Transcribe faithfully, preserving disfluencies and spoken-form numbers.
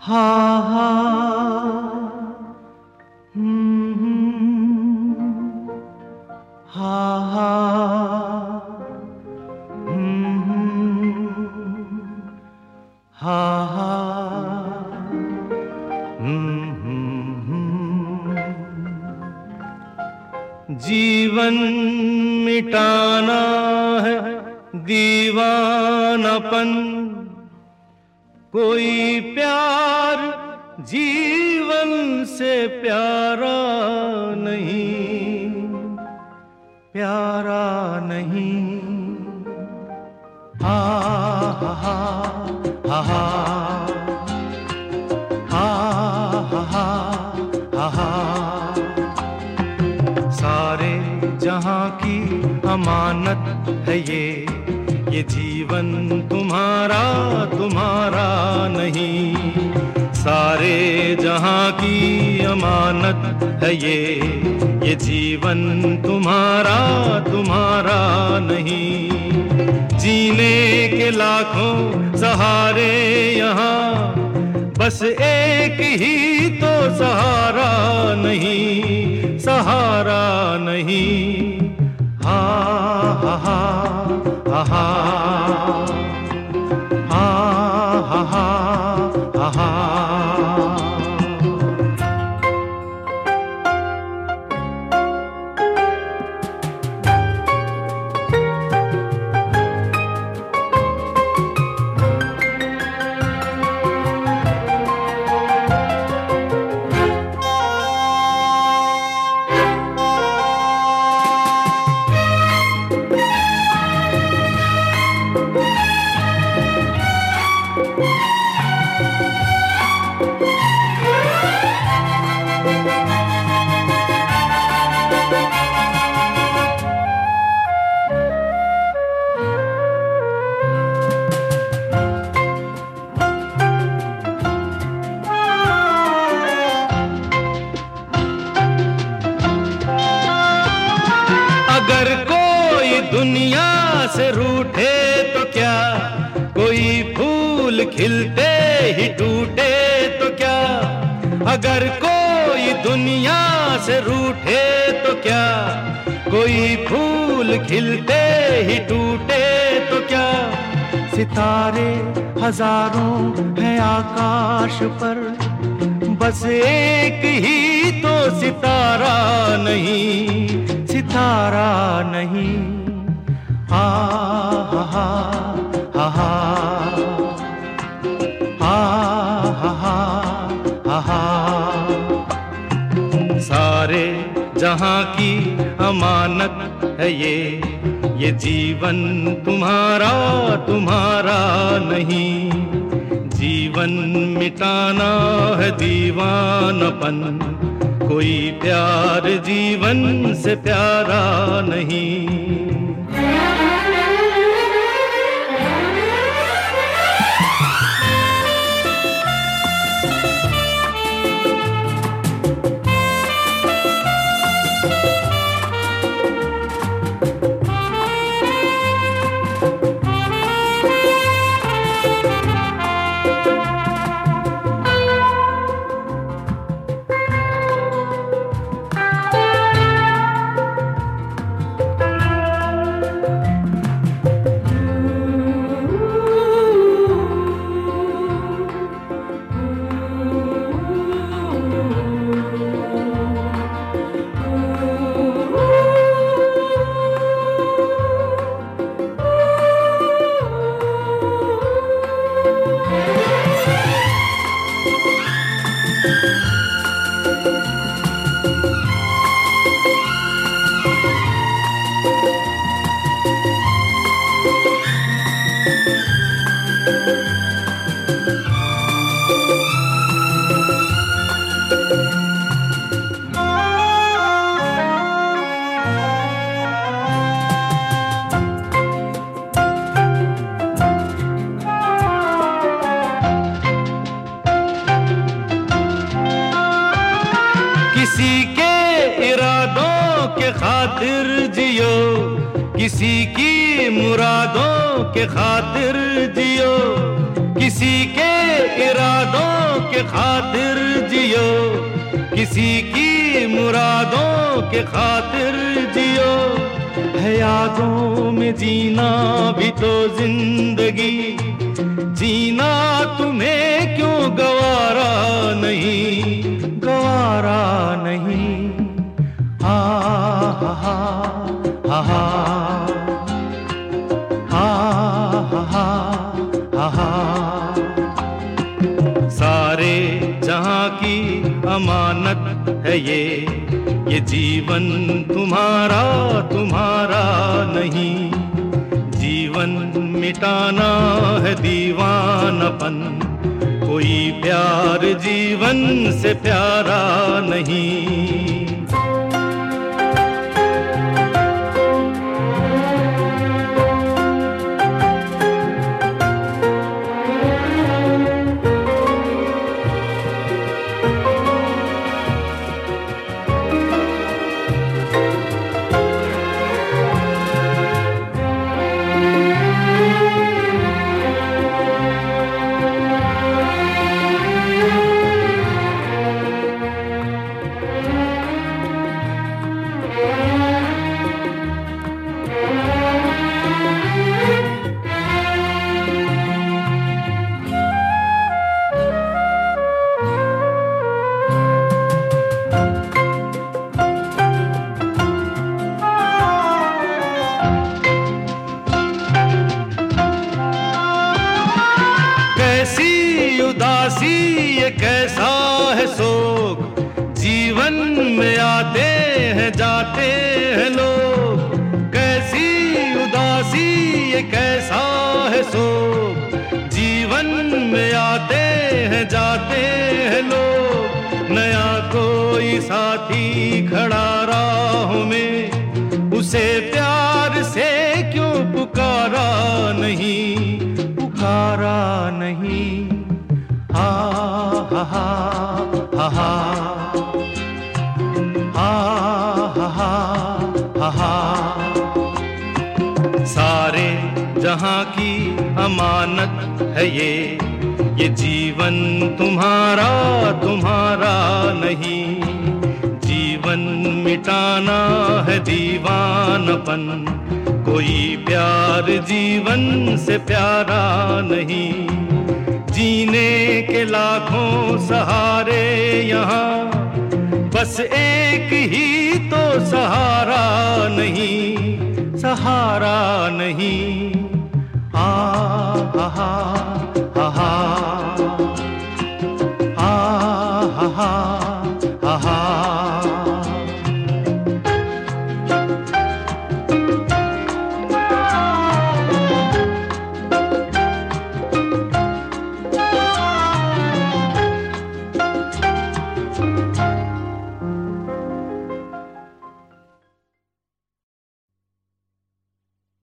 हा हा हा हा हा हा जीवन मिटाना है दीवानापन, कोई प्यार जीवन से प्यारा नहीं, प्यारा नहीं। हा हा हा हा हा हा हा हा। सारे जहां की अमानत है ये, ये जीवन तुम्हारा तुम्हारा नहीं। सारे जहां की अमानत है ये, ये जीवन तुम्हारा तुम्हारा नहीं। जीने के लाखों सहारे यहाँ, बस एक ही तो सहारा नहीं, सहारा नहीं। हा हा हा हा हा हा हा हा। अगर कोई दुनिया से रूठे तो क्या, कोई फूल खिलते ही टूटे तो क्या। अगर कोई दुनिया से रूठे तो क्या, कोई फूल खिलते ही टूटे तो क्या। सितारे हजारों हैं आकाश पर, बस एक ही तो सितारा नहीं, सितारा नहीं। हा हा हा हा हा हा हा हा। सारे जहां की अमानत है ये, ये जीवन तुम्हारा तुम्हारा नहीं। जीवन मिटाना है दीवानापन, कोई प्यार जीवन से प्यारा नहीं। किसी के इरादों के खातिर जियो, किसी की मुरादों के खातिर जियो, किसी के इरादों के खातिर जियो, किसी की मुरादों के खातिर जियो। है यादों में जीना भी तो जिंदगी, जीना तुम्हें क्यों गवारा नहीं, गवारा नहीं। हा हा हा हा हा हा हा हा हा। सारे जहां की अमानत है ये, ये जीवन तुम्हारा तुम्हारा नहीं। जीवन मिटाना है दीवानापन, कोई प्यार जीवन से प्यारा नहीं। कैसी उदासी ये कैसा है शोक, जीवन में आते हैं जाते हैं लोग। कैसी उदासी ये कैसा है शोक, जीवन में आते हैं जाते हैं लोग। नया कोई साथी खड़ा राहों में, उसे प्यार से क्यों पुकारा नहीं, पुकारा नहीं। हा हा हा हा हा हा हा हा हा। सारे जहां की अमानत है ये, ये जीवन तुम्हारा तुम्हारा नहीं। जीवन मिटाना है दीवानापन, कोई प्यार जीवन से प्यारा नहीं। जीने के लाखों सहारे यहाँ, बस एक ही तो सहारा नहीं, सहारा नहीं। हा हा हा हा।